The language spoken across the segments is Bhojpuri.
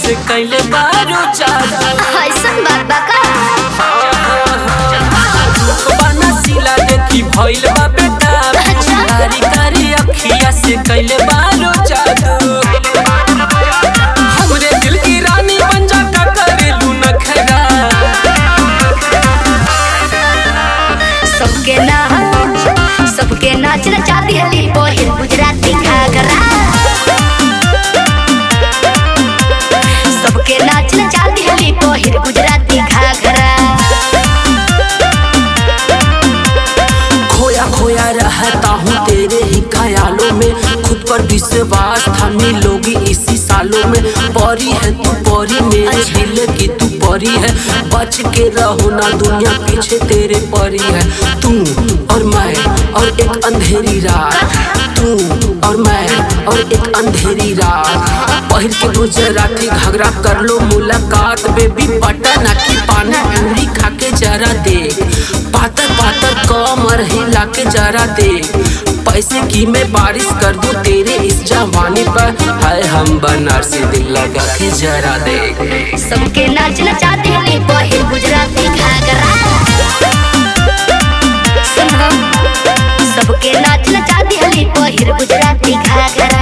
से कैले बारू जादू। ऐसन बात बा का? बना सिला देखी भइल बा बेटा। कारी कारी अखिया से कैले बारू जादू। हमरे दिल की रानी बन जा का करेलू नखरा। सबके नाच नचाती हली पहिल गुजराती घाघरा। सबके नाच नचाती हली पहिल गुजराती घाघरा। खोया खोया रहता हूँ तेरे ही ख्यालों में। खुद पर विश्वास था मिलोगी इसी सालों में। परी है तू परी मेरे दिल की तू परी है। बच के रहो ना दुनिया पीछे तेरे परी है। तू और मैं और एक अंधेरी रात। तू और मैं और एक अंधेरी रात। पहिर के गुजराती घाघरा कर लो मुलाकात। बेबी पटना की पानी पूरी खा के जरा देख। पातर पातर कमर हिला के जरा देख। पैसे की मैं बारिश कर दूं तेरे इस जवानी पर। है हम बनारसी दिल लगा के जरा देख। सबके नाच नचाती हली पहिल गुजराती घाघरा। सुनो सबके नाच नचाती हली पहिल गुजराती घाघरा।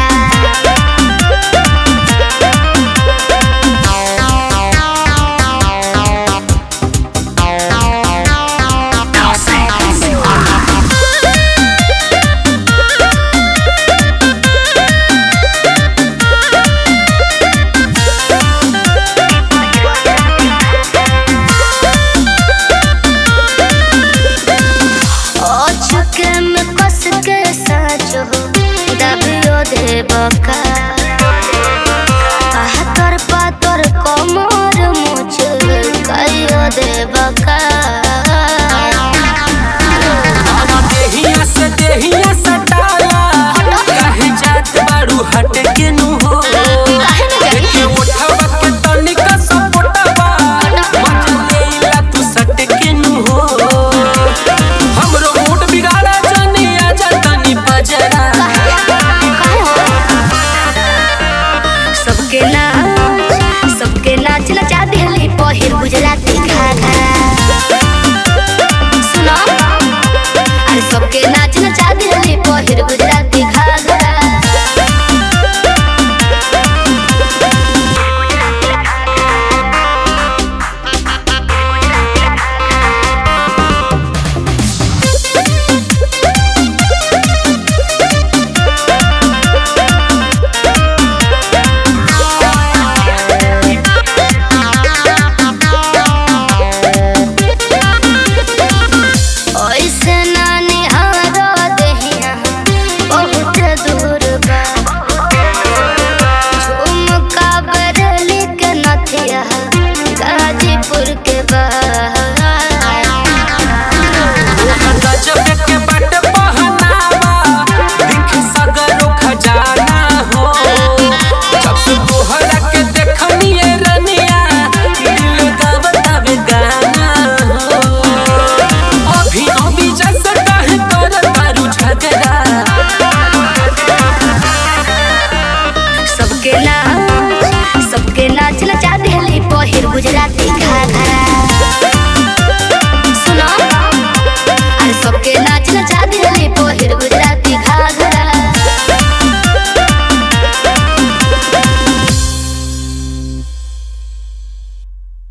बका तोर पातर कमर मुझ कहियो दे बका। देहिया से देहिया सटाला काहे जात बारू हट के नु हो। के उठावा के तनिका सपोटावा मचलेला तू सट के नु हो। हमरो मूड बिगाड़ा जानी आजा तनी बजरा। सबके नाच नचाती हली पहिल गुजराती घाघरा। सुनो अरे सबके नाच नचाती हली पहिल गुजराती घाघरा। गाजीपुर के बाद